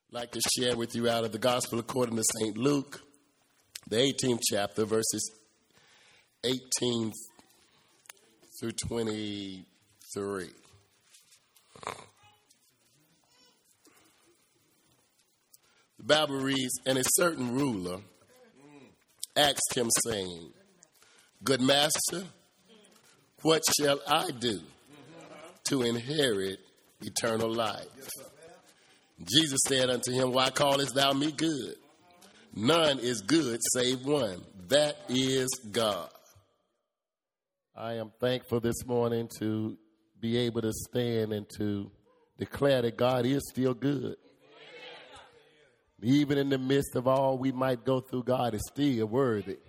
Like to share with you out of the Gospel according to St. Luke, the 18th chapter, verses 18 through 23. The Bible reads, "And a certain ruler asked him, saying, Good master, what shall I do to inherit eternal life? Jesus said unto him, Why callest thou me good? None is good save one, that is God." I am thankful this morning to be able to stand and to declare that God is still good. Even in the midst of all we might go through, God is still worthy.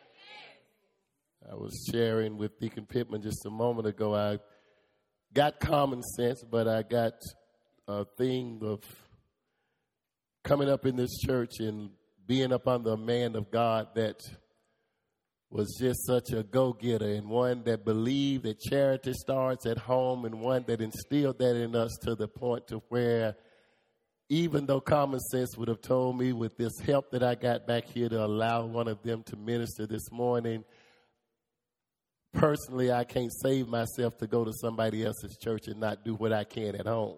I was sharing with Deacon Pittman just a moment ago. I got common sense, but I got a thing of coming up in this church and being up under a man of God that was just such a go-getter, and one that believed that charity starts at home, and one that instilled that in us to the point to where even though common sense would have told me with this help that I got back here to allow one of them to minister this morning, personally, I can't save myself to go to somebody else's church and not do what I can at home.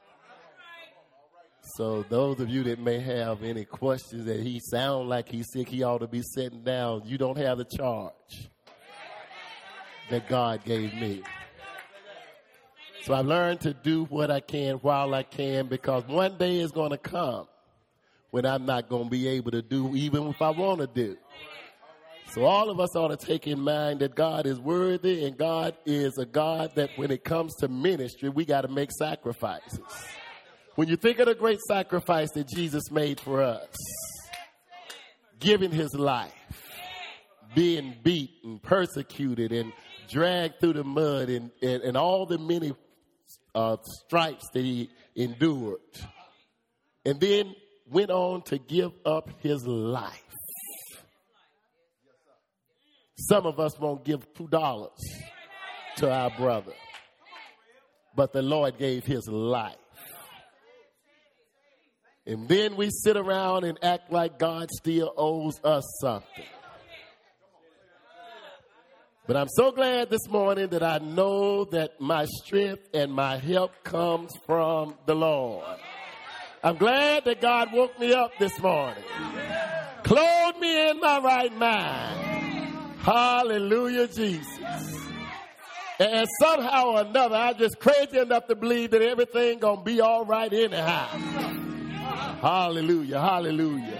So those of you that may have any questions that he sound like he's sick, he ought to be sitting down, you don't have the charge that God gave me. So I've learned to do what I can while I can, because one day is going to come when I'm not going to be able to do even if I want to do. So all of us ought to take in mind that God is worthy, and God is a God that when it comes to ministry, we got to make sacrifices. When you think of the great sacrifice that Jesus made for us, giving his life, being beaten, persecuted, and dragged through the mud, and all the many stripes that he endured, and then went on to give up his life. Some of us won't give $2 to our brother, but the Lord gave his life. And then we sit around and act like God still owes us something. But I'm so glad this morning that I know that my strength and my help comes from the Lord. I'm glad that God woke me up this morning, clothed me in my right mind. Hallelujah, Jesus. And somehow or another, I'm just crazy enough to believe that everything gonna be all right anyhow. Hallelujah, hallelujah.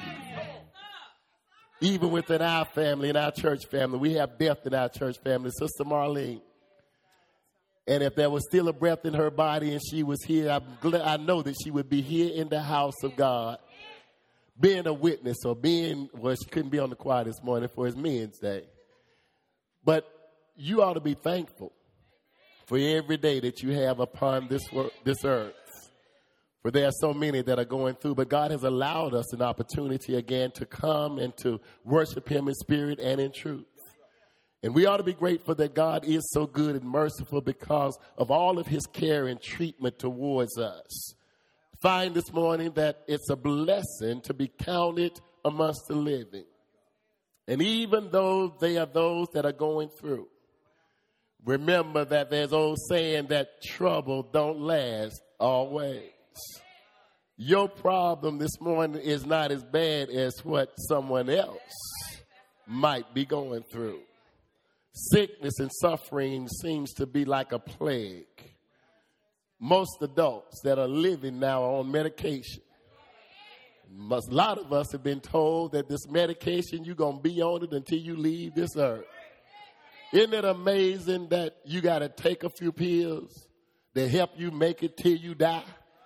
Even within our family, in our church family, we have death in our church family. Sister Marlene. And if there was still a breath in her body and she was here, I know that she would be here in the house of God, being a witness, or well, she couldn't be on the choir this morning for his Men's Day. But you ought to be thankful for every day that you have upon this earth. For there are so many that are going through, but God has allowed us an opportunity again to come and to worship him in spirit and in truth. And we ought to be grateful that God is so good and merciful because of all of his care and treatment towards us. Find this morning that it's a blessing to be counted amongst the living. And even though they are those that are going through, remember that there's old saying that trouble don't last always. Your problem this morning is not as bad as what someone else might be going through. Sickness and suffering seems to be like a plague. Most adults that are living now are on medication. A lot of us have been told that this medication, you're going to be on it until you leave this earth. Isn't it amazing that you got to take a few pills that help you make it till you die?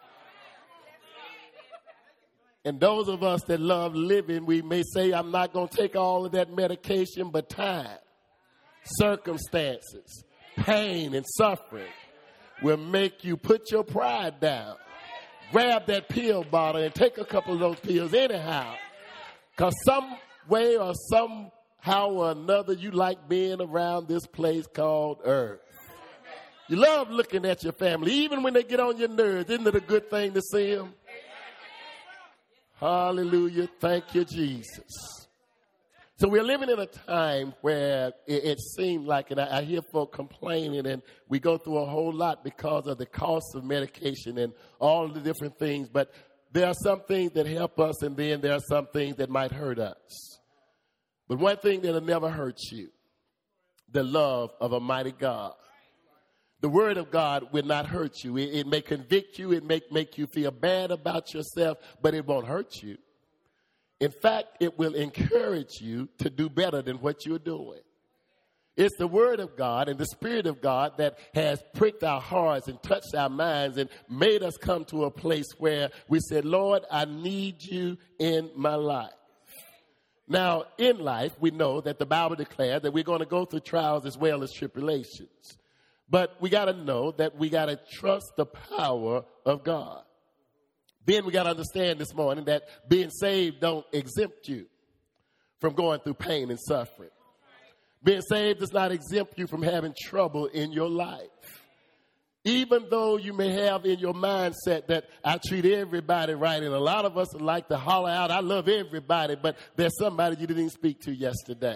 And those of us that love living, we may say, I'm not going to take all of that medication, but time, circumstances, pain, and suffering will make you put your pride down. Grab that pill bottle and take a couple of those pills anyhow. Because some way or somehow or another, you like being around this place called earth. You love looking at your family, even when they get on your nerves. Isn't it a good thing to see them? Hallelujah. Thank you, Jesus. So we're living in a time where it seems like, and I hear folk complaining, and we go through a whole lot because of the cost of medication and all the different things. But there are some things that help us, and then there are some things that might hurt us. But one thing that'll never hurt you, the love of a mighty God. The word of God will not hurt you. It may convict you. It may make you feel bad about yourself, but it won't hurt you. In fact, it will encourage you to do better than what you're doing. It's the word of God and the Spirit of God that has pricked our hearts and touched our minds and made us come to a place where we said, Lord, I need you in my life. Now, in life, we know that the Bible declares that we're going to go through trials as well as tribulations. But we got to know that we got to trust the power of God. Then we got to understand this morning that being saved don't exempt you from going through pain and suffering. Being saved does not exempt you from having trouble in your life. Even though you may have in your mindset that I treat everybody right, and a lot of us like to holler out, I love everybody, but there's somebody you didn't speak to yesterday.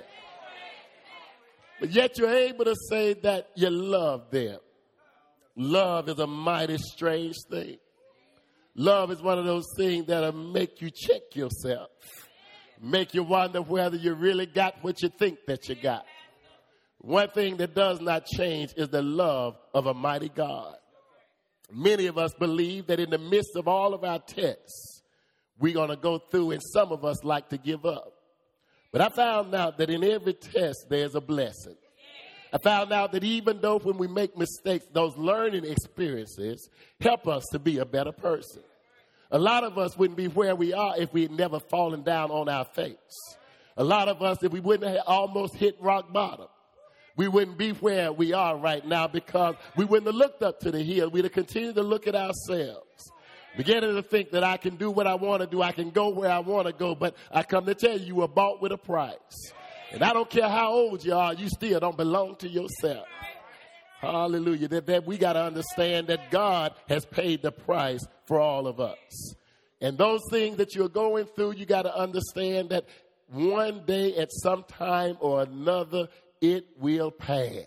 But yet you're able to say that you love them. Love is a mighty strange thing. Love is one of those things that'll make you check yourself. Make you wonder whether you really got what you think that you got. One thing that does not change is the love of a mighty God. Many of us believe that in the midst of all of our tests, we're going to go through, and some of us like to give up. But I found out that in every test, there's a blessing. I found out that even though when we make mistakes, those learning experiences help us to be a better person. A lot of us wouldn't be where we are if we had never fallen down on our face. A lot of us, if we wouldn't have almost hit rock bottom, we wouldn't be where we are right now because we wouldn't have looked up to the hill. We'd have continued to look at ourselves, beginning to think that I can do what I want to do. I can go where I want to go. But I come to tell you, you were bought with a price. And I don't care how old you are, you still don't belong to yourself. Hallelujah. That we got to understand that God has paid the price for all of us. And those things that you're going through, you got to understand that one day at some time or another, it will pass.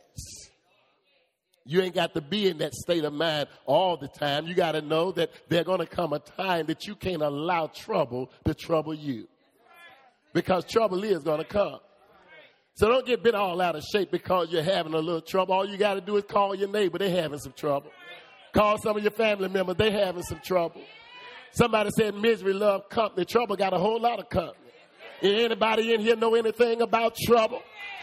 You ain't got to be in that state of mind all the time. You got to know that there's going to come a time that you can't allow trouble to trouble you. Because trouble is going to come. So don't get bent all out of shape because you're having a little trouble. All you got to do is call your neighbor. They're having some trouble. Call some of your family members. They're having some trouble. Somebody said misery loves company. Trouble got a whole lot of company. Anybody in here know anything about trouble?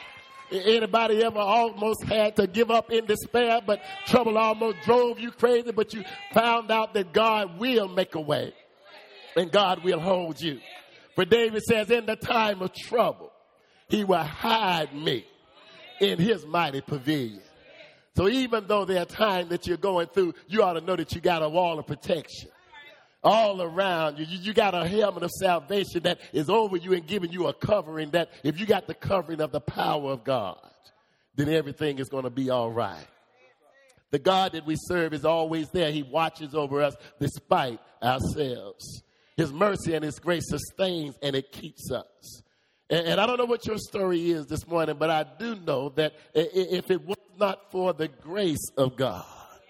Anybody ever almost had to give up in despair, but trouble almost drove you crazy, but you found out that God will make a way and God will hold you? For David says, in the time of trouble, he will hide me in his mighty pavilion. So even though there are times that you're going through, you ought to know that you got a wall of protection all around you. You got a helmet of salvation that is over you and giving you a covering that if you got the covering of the power of God, then everything is going to be all right. The God that we serve is always there. He watches over us despite ourselves. His mercy and his grace sustains and it keeps us. And I don't know what your story is this morning, but I do know that if it was not for the grace of God,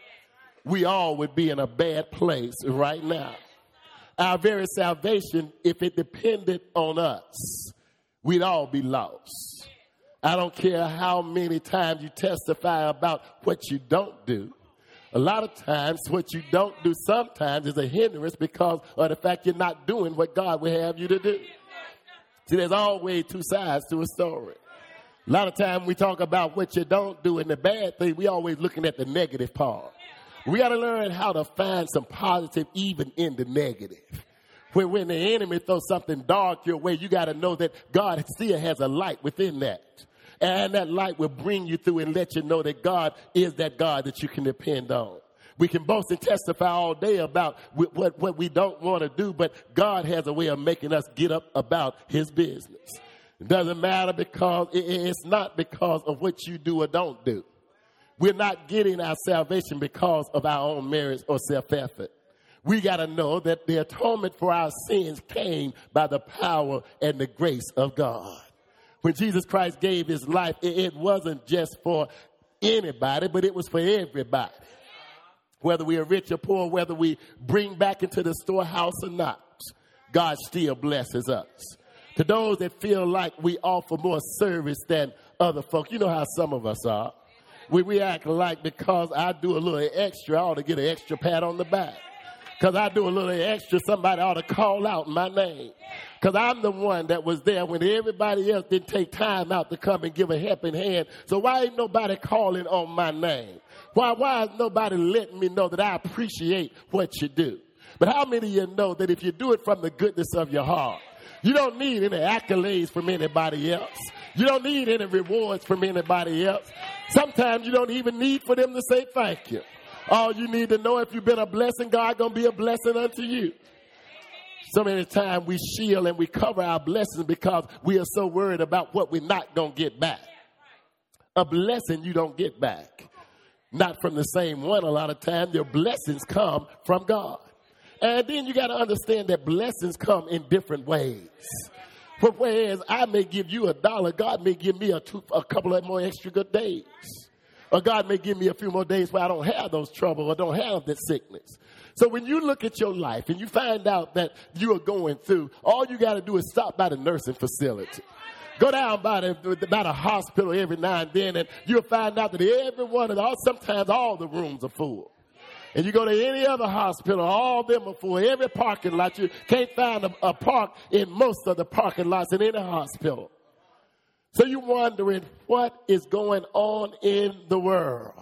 we all would be in a bad place right now. Our very salvation, if it depended on us, we'd all be lost. I don't care how many times you testify about what you don't do. A lot of times what you don't do sometimes is a hindrance because of the fact you're not doing what God would have you to do. See, there's always two sides to a story. A lot of times we talk about what you don't do and the bad thing, we always looking at the negative part. We got to learn how to find some positive even in the negative. When the enemy throws something dark your way, you got to know that God still has a light within that. And that light will bring you through and let you know that God is that God that you can depend on. We can boast and testify all day about what we don't want to do, but God has a way of making us get up about his business. It doesn't matter because it's not because of what you do or don't do. We're not getting our salvation because of our own merits or self-effort. We got to know that the atonement for our sins came by the power and the grace of God. When Jesus Christ gave his life, it wasn't just for anybody, but it was for everybody. Whether we are rich or poor, whether we bring back into the storehouse or not, God still blesses us. To those that feel like we offer more service than other folk, you know how some of us are. We act like because I do a little extra, I ought to get an extra pat on the back. Because I do a little extra, somebody ought to call out my name. Because I'm the one that was there when everybody else didn't take time out to come and give a helping hand. So why ain't nobody calling on my name? Why is nobody letting me know that I appreciate what you do? But how many of you know that if you do it from the goodness of your heart, you don't need any accolades from anybody else. You don't need any rewards from anybody else. Sometimes you don't even need for them to say thank you. All you need to know, if you've been a blessing, God going to be a blessing unto you. So many times we shield and we cover our blessings because we are so worried about what we're not going to get back. A blessing you don't get back. Not from the same one a lot of times. Your blessings come from God. And then you got to understand that blessings come in different ways. But whereas I may give you $1, God may give me a couple of more extra good days. Or God may give me a few more days where I don't have those troubles or don't have that sickness. So when you look at your life and you find out that you are going through, all you got to do is stop by the nursing facility. Go down by the hospital every now and then, and you'll find out that every one of them, sometimes all the rooms are full. And you go to any other hospital, all of them are full. Every parking lot, you can't find a park in most of the parking lots in any hospital. So you're wondering what is going on in the world.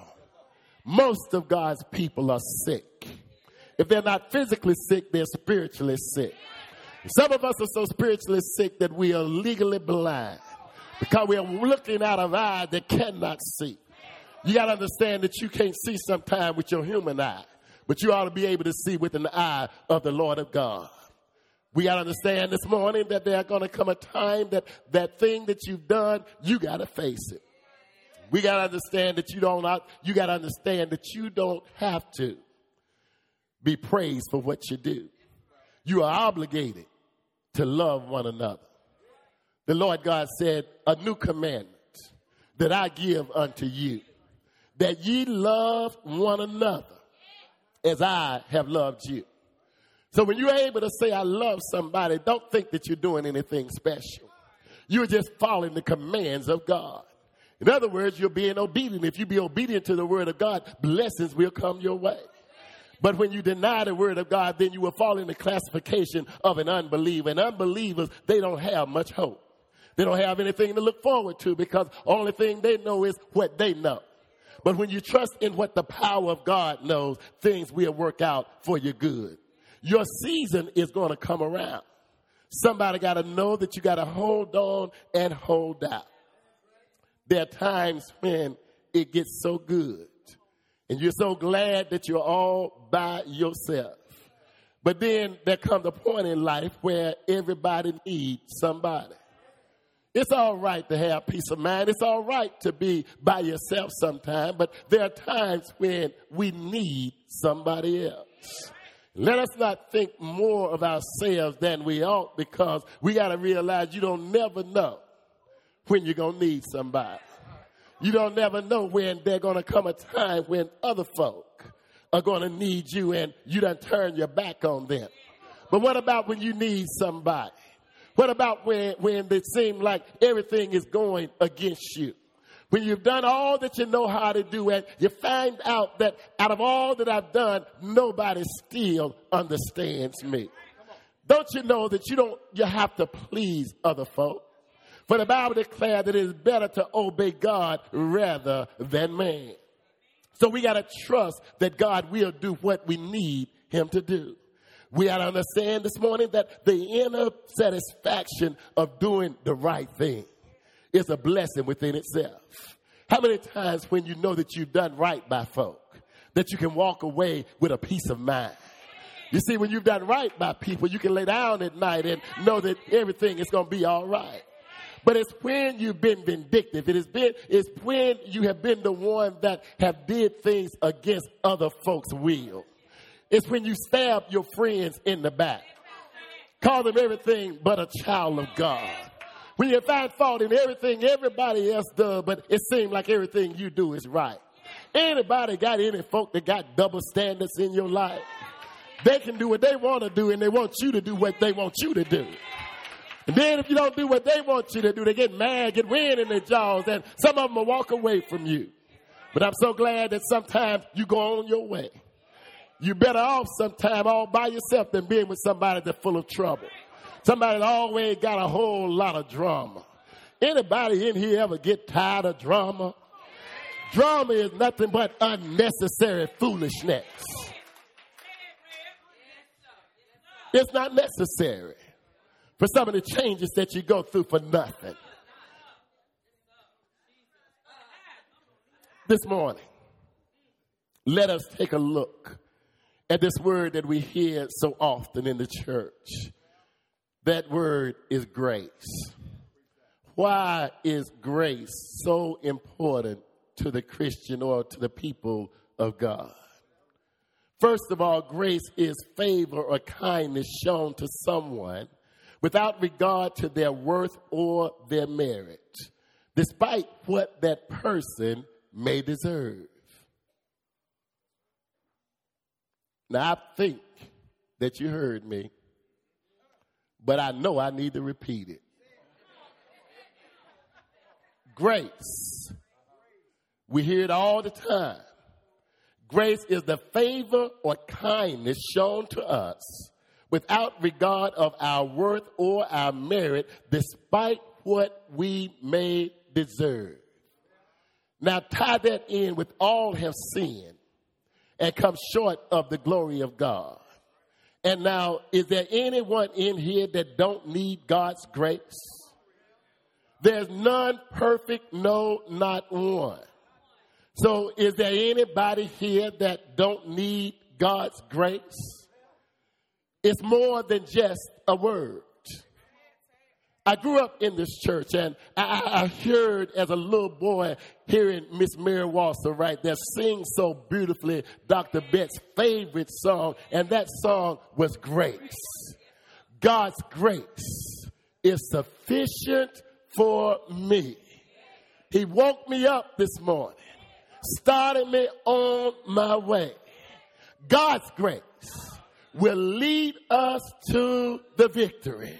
Most of God's people are sick. If they're not physically sick, they're spiritually sick. Some of us are so spiritually sick that we are legally blind because we are looking out of eyes that cannot see. You got to understand that you can't see sometimes with your human eye, but you ought to be able to see with an eye of the Lord of God. We got to understand this morning that there's going to come a time that that thing that you've done, you got to face it. We got to understand that you got to understand that you don't have to be praised for what you do. You are obligated to love one another. The Lord God said, a new commandment that I give unto you, that ye love one another as I have loved you. So when you're able to say, I love somebody, don't think that you're doing anything special. You're just following the commands of God. In other words, you're being obedient. If you be obedient to the word of God, blessings will come your way. But when you deny the word of God, then you will fall in the classification of an unbeliever. And unbelievers, they don't have much hope. They don't have anything to look forward to because the only thing they know is what they know. But when you trust in what the power of God knows, things will work out for your good. Your season is going to come around. Somebody got to know that you got to hold on and hold out. There are times when it gets so good and you're so glad that you're all by yourself. But then there comes a point in life where everybody needs somebody. It's all right to have peace of mind. It's all right to be by yourself sometime, but there are times when we need somebody else. Let us not think more of ourselves than we ought, because we got to realize you don't never know when you're going to need somebody. You don't never know when there's going to come a time when other folk are going to need you and you done turn your back on them. But what about when you need somebody? What about when it seems like everything is going against you? When you've done all that you know how to do and you find out that out of all that I've done, nobody still understands me. Don't you know that you have to please other folk? For the Bible declares that it is better to obey God rather than man. So we got to trust that God will do what we need him to do. We got to understand this morning that the inner satisfaction of doing the right thing is a blessing within itself. How many times when you know that you've done right by folk, that you can walk away with a peace of mind? You see, when you've done right by people, you can lay down at night and know that everything is going to be all right. But it's when you've been vindictive. It's when you have been the one that have did things against other folks' will. It's when you stab your friends in the back. Call them everything but a child of God. When you find fault in everything everybody else does, but it seems like everything you do is right. Anybody got any folk that got double standards in your life? They can do what they want to do, and they want you to do what they want you to do. And then if you don't do what they want you to do, they get mad, get wind in their jaws, and some of them will walk away from you. But I'm so glad that sometimes you go on your way. You're better off sometime all by yourself than being with somebody that's full of trouble. Somebody that always got a whole lot of drama. Anybody in here ever get tired of drama? Drama is nothing but unnecessary foolishness. It's not necessary for some of the changes that you go through for nothing. This morning, let us take a look at this word that we hear so often in the church. That word is grace. Why is grace so important to the Christian or to the people of God? First of all, grace is favor or kindness shown to someone without regard to their worth or their merit, despite what that person may deserve. Now, I think that you heard me, but I know I need to repeat it. Grace. We hear it all the time. Grace is the favor or kindness shown to us without regard of our worth or our merit, despite what we may deserve. Now, tie that in with all have sinned and come short of the glory of God. And now, is there anyone in here that don't need God's grace? There's none perfect, no, not one. So is there anybody here that don't need God's grace? It's more than just a word. I grew up in this church, and I heard as a little boy hearing Miss Mary Walser right there sing so beautifully Dr. Bett's favorite song, and that song was Grace. God's grace is sufficient for me. He woke me up this morning, started me on my way. God's grace will lead us to the victory.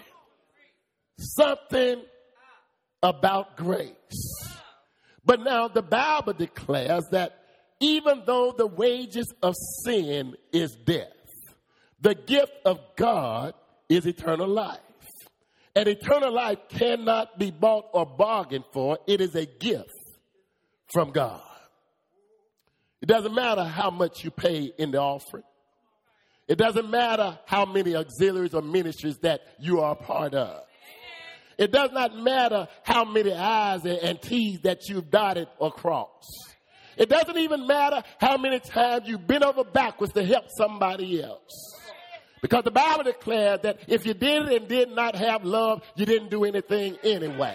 Something about grace. But now the Bible declares that even though the wages of sin is death, the gift of God is eternal life. And eternal life cannot be bought or bargained for. It is a gift from God. It doesn't matter how much you pay in the offering. It doesn't matter how many auxiliaries or ministries that you are a part of. It does not matter how many I's and T's that you've dotted or crossed. It doesn't even matter how many times you've bent over backwards to help somebody else. Because the Bible declares that if you did and did not have love, you didn't do anything anyway.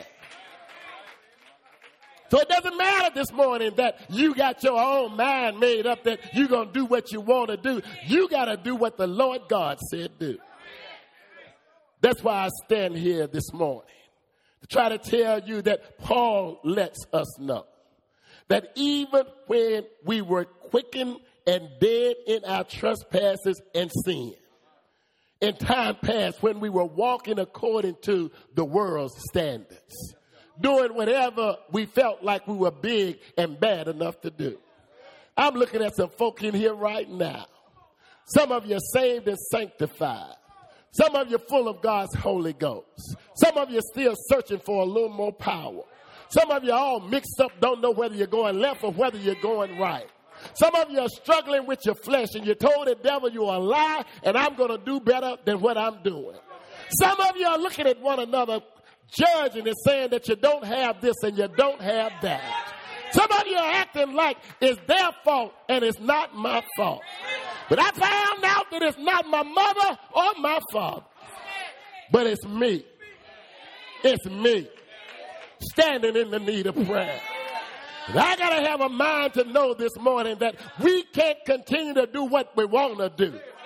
So it doesn't matter this morning that you got your own mind made up that you're going to do what you want to do. You got to do what the Lord God said do. That's why I stand here this morning to try to tell you that Paul lets us know that even when we were quickened and dead in our trespasses and sin, in time past when we were walking according to the world's standards, doing whatever we felt like we were big and bad enough to do. I'm looking at some folk in here right now. Some of you are saved and sanctified. Some of you are full of God's Holy Ghost. Some of you are still searching for a little more power. Some of you are all mixed up, don't know whether you're going left or whether you're going right. Some of you are struggling with your flesh, and you told the devil you're a lie, and I'm going to do better than what I'm doing. Some of you are looking at one another, judging and saying that you don't have this and you don't have that. Some of you are acting like it's their fault and it's not my fault. But I found out that it's not my mother or my father, but it's me. It's me standing in the need of prayer. And I got to have a mind to know this morning that we can't continue to do what we want to do.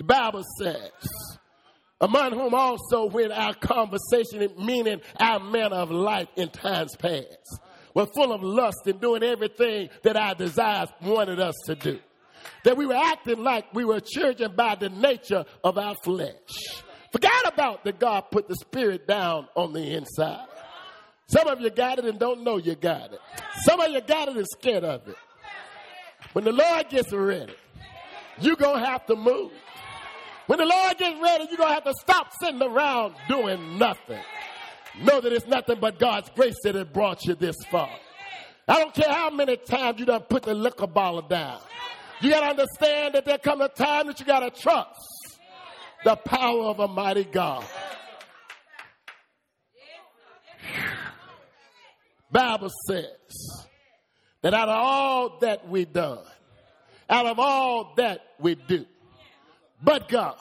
The Bible says, among whom also when our conversation, meaning our manner of life in times past, were full of lust and doing everything that our desires wanted us to do. That we were acting like we were children by the nature of our flesh. Forgot about that God put the Spirit down on the inside. Some of you got it and don't know you got it. Some of you got it and scared of it. When the Lord gets ready, you're going to have to move. When the Lord gets ready, you're going to have to stop sitting around doing nothing. Know that it's nothing but God's grace that has brought you this far. I don't care how many times you done put the liquor bottle down. You got to understand that there comes a time that you got to trust the power of a mighty God. Bible says that out of all that we done, out of all that we do, but God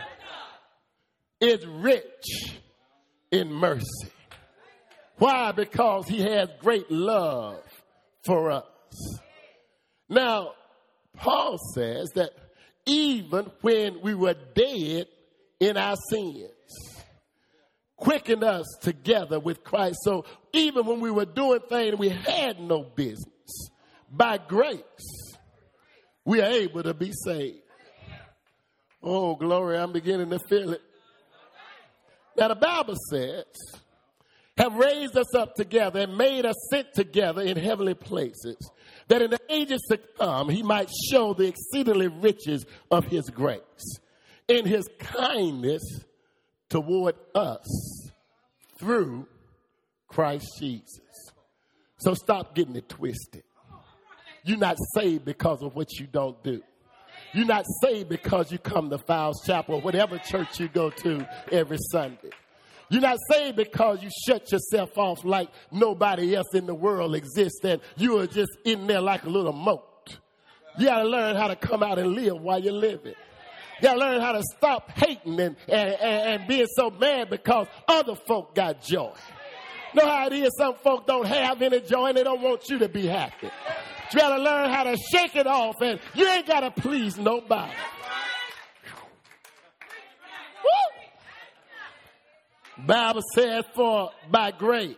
is rich in mercy. Why? Because he has great love for us. Now, Paul says that even when we were dead in our sins, quickened us together with Christ. So even when we were doing things we had no business, by grace, we are able to be saved. Oh, glory, I'm beginning to feel it. Now, the Bible says, have raised us up together and made us sit together in heavenly places, that in the ages to come he might show the exceedingly riches of his grace in his kindness toward us through Christ Jesus. So stop getting it twisted. You're not saved because of what you don't do. You're not saved because you come to Fowles Chapel or whatever church you go to every Sunday. You're not saved because you shut yourself off like nobody else in the world exists and you are just in there like a little moat. You got to learn how to come out and live while you're living. You got to learn how to stop hating and being so mad because other folk got joy. You know how it is? Some folk don't have any joy and they don't want you to be happy. You got to learn how to shake it off and you ain't got to please nobody. Woo! Bible says, for by grace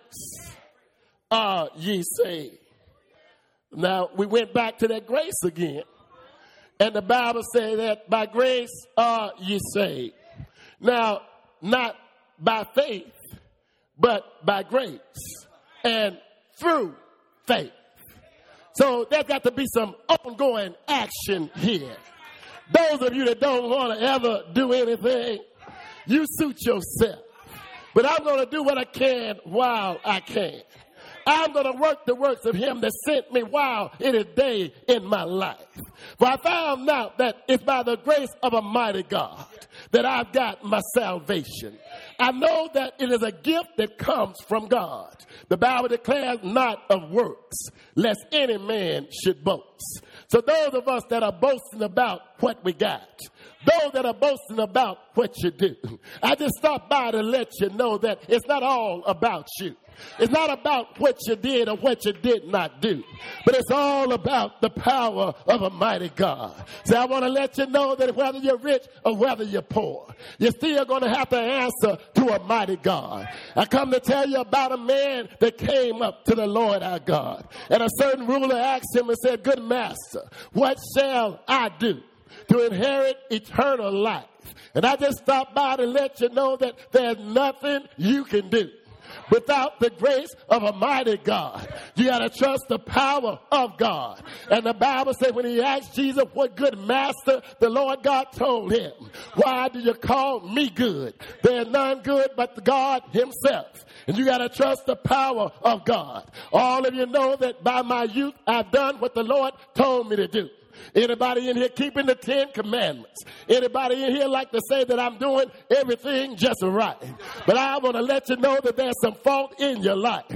are ye saved. Now, we went back to that grace again. And the Bible says that by grace are ye saved. Now, not by faith, but by grace and through faith. So there's got to be some ongoing action here. Those of you that don't want to ever do anything, you suit yourself. But I'm going to do what I can while I can. I'm going to work the works of him that sent me while it is day in my life. For I found out that it's by the grace of a mighty God that I've got my salvation. I know that it is a gift that comes from God. The Bible declares not of works, lest any man should boast. So those of us that are boasting about what we got, those that are boasting about what you do, I just stopped by to let you know that it's not all about you. It's not about what you did or what you did not do, but it's all about the power of a mighty God. So I want to let you know that whether you're rich or whether you're poor, you're still going to have to answer to a mighty God. I come to tell you about a man that came up to the Lord our God, and a certain ruler asked him and said, good master, what shall I do to inherit eternal life? And I just stopped by to let you know that there's nothing you can do without the grace of a mighty God. You got to trust the power of God. And the Bible said when he asked Jesus, what good master, the Lord God told him, why do you call me good? There's none good but God himself. And you got to trust the power of God. All of you know that by my youth, I've done what the Lord told me to do. Anybody in here keeping the 10 Commandments? Anybody in here like to say that I'm doing everything just right? But I want to let you know that there's some fault in your life.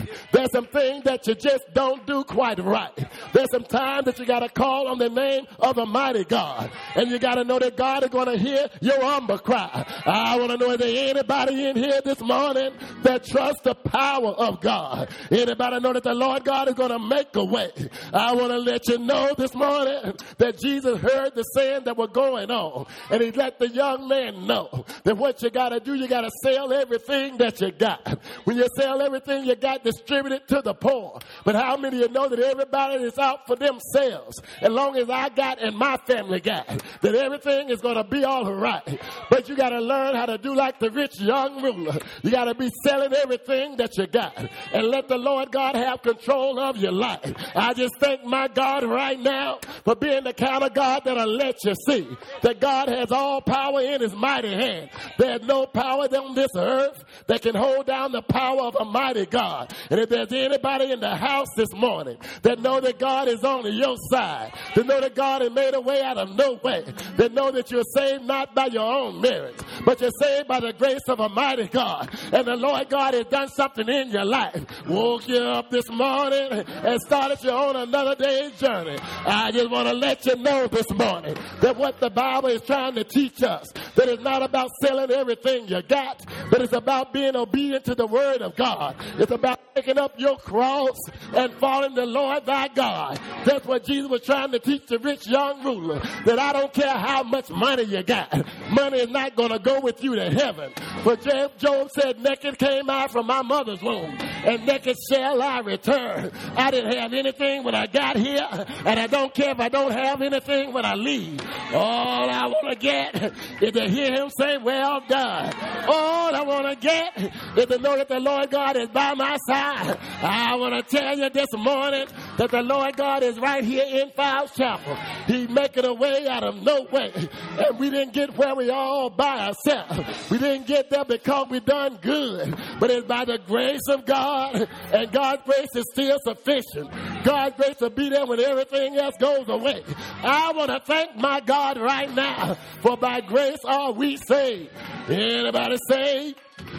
There's some things that you just don't do quite right. There's some times that you got to call on the name of the mighty God. And you got to know that God is going to hear your humble cry. I want to know if there's anybody in here this morning that trusts the power of God. Anybody know that the Lord God is going to make a way? I want to let you know this morning that Jesus heard the saying that was going on. And he let the young man know that what you got to do, you got to sell everything that you got. When you sell everything you got, distribute it to the poor. But how many of you know that everybody is out for themselves? As long as I got and my family got, that everything is going to be all right. But you got to learn how to do like the rich young ruler. You got to be selling everything that you got and let the Lord God have control of your life. I just thank my God right now for being the kind of God that'll let you see that God has all power in his mighty hand. There's no power on this earth that can hold down the power of a mighty God. And if there's anybody in the house this morning that know that God is on your side, that know that God has made a way out of no way, that know that you're saved not by your own merits, but you're saved by the grace of a mighty God, and the Lord God has done something in your life, woke you up this morning and started you on another day's journey. I just want to let you know this morning that what the Bible is trying to teach us, that it's not about selling everything you got, but it's about being obedient to the word of God. It's about picking up your cross and following the Lord thy God. That's what Jesus was trying to teach the rich young ruler, that I don't care how much money you got. Money is not going to go with you to heaven. But Job said, naked came I from my mother's womb, and naked shall I return. I didn't have anything when I got here, and I don't care if I don't have anything when I leave. All I want to get is to hear him say, well done. All I want to get is to know that the Lord God is by my side. I want to tell you this morning that the Lord God is right here in Fowles Chapel. He's making a way out of no way. And we didn't get where we are all by ourselves. We didn't get there because we done good. But it's by the grace of God. And God's grace is still sufficient. God's grace will be there when everything else goes away. I want to thank my God right now, for by grace are we saved. Anybody saved?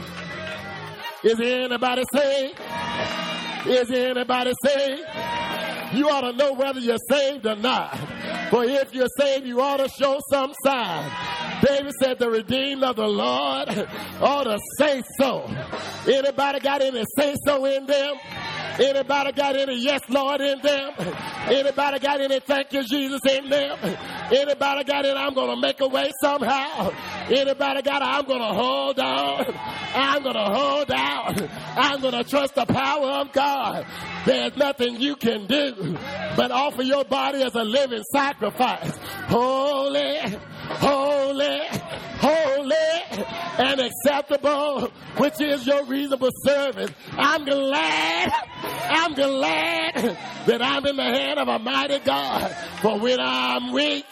Is anybody saved? Is anybody saved? You ought to know whether you're saved or not. For if you're saved, you ought to show some sign. David said, the redeemed of the Lord ought to say so. Anybody got any say so in them? Anybody got any yes, Lord, in them? Anybody got any thank you, Jesus, in them? Anybody got any I'm going to make a way somehow? Anybody got a I'm going to hold on? I'm going to hold out. I'm going to trust the power of God. There's nothing you can do but offer your body as a living sacrifice. Holy, holy, holy, and acceptable, which is your reasonable service. I'm glad that I'm in the hand of a mighty God. For when I'm weak,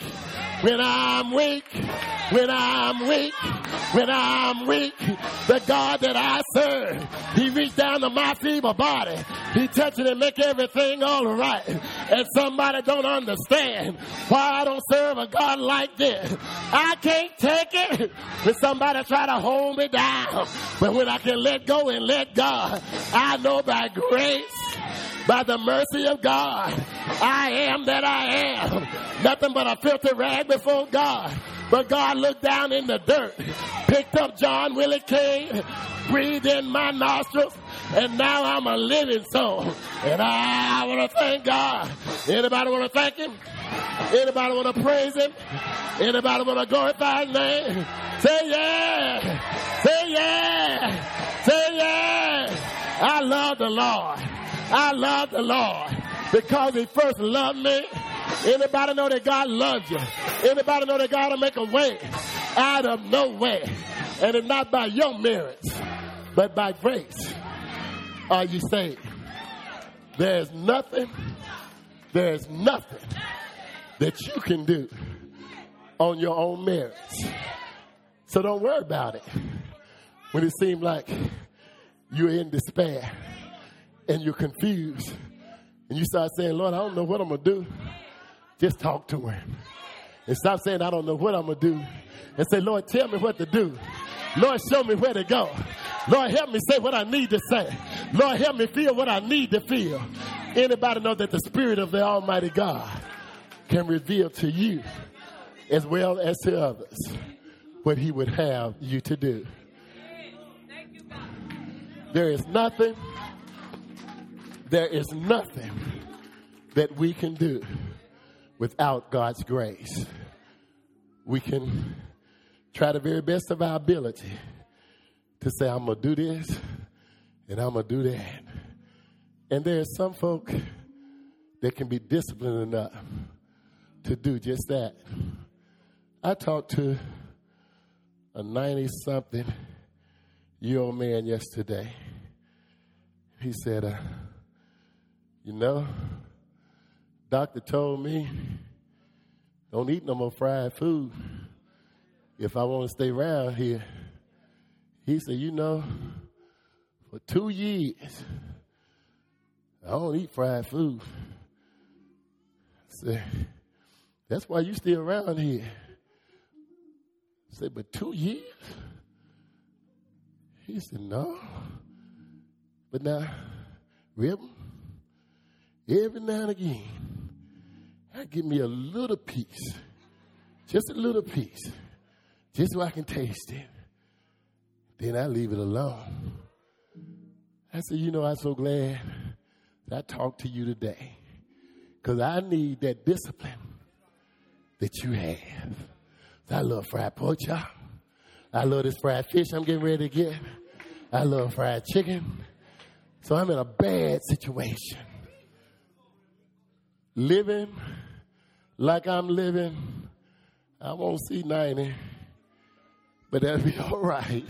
the God that I serve, he reached down to my feeble body. He touched it and make everything all right. And somebody don't understand why I don't serve a God like this. I can't take it when somebody try to hold me down. But when I can let go and let God, I know by grace, by the mercy of God, I am that I am. Nothing but a filthy rag before God. But God looked down in the dirt, picked up John Willie King, breathed in my nostrils, and now I'm a living soul. And I want to thank God. Anybody want to thank him? Anybody want to praise him? Anybody want to glorify his name? Say yeah. Say yeah. Say yeah. I love the Lord. I love the Lord because he first loved me. Anybody know that God loves you? Anybody know that God will make a way out of no way? And it's not by your merits, but by grace are you saved. There's nothing that you can do on your own merits. So don't worry about it. When it seems like you're in despair and you're confused and you start saying, Lord, I don't know what I'm going to do. Just talk to him. And stop saying, I don't know what I'm going to do. And say, Lord, tell me what to do. Lord, show me where to go. Lord, help me say what I need to say. Lord, help me feel what I need to feel. Anybody know that the Spirit of the Almighty God can reveal to you as well as to others what he would have you to do? There is nothing that we can do without God's grace. We can try the very best of our ability to say, I'm going to do this and I'm going to do that. And there are some folk that can be disciplined enough to do just that. I talked to a 90-something-year-old man yesterday. He said, doctor told me don't eat no more fried food if I want to stay around here. He said, for 2 years, I don't eat fried food. I said, that's why you still around here. I said, but 2 years? He said, no. But now, Rib, every now and again, I give me a little piece, just a little piece, just so I can taste it. Then I leave it alone. I said, I'm so glad that I talked to you today, because I need that discipline that you have. I love fried pork chop. I love this fried fish I'm getting ready to get. I love fried chicken. So I'm in a bad situation. Living like I'm living, I won't see 90, but that'll be all right.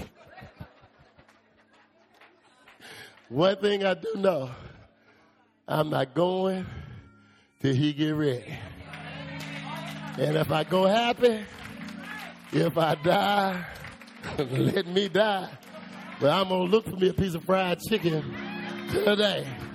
One thing I do know, I'm not going till he get ready. And if I go happy, if I die, let me die. But I'm going to look for me a piece of fried chicken today.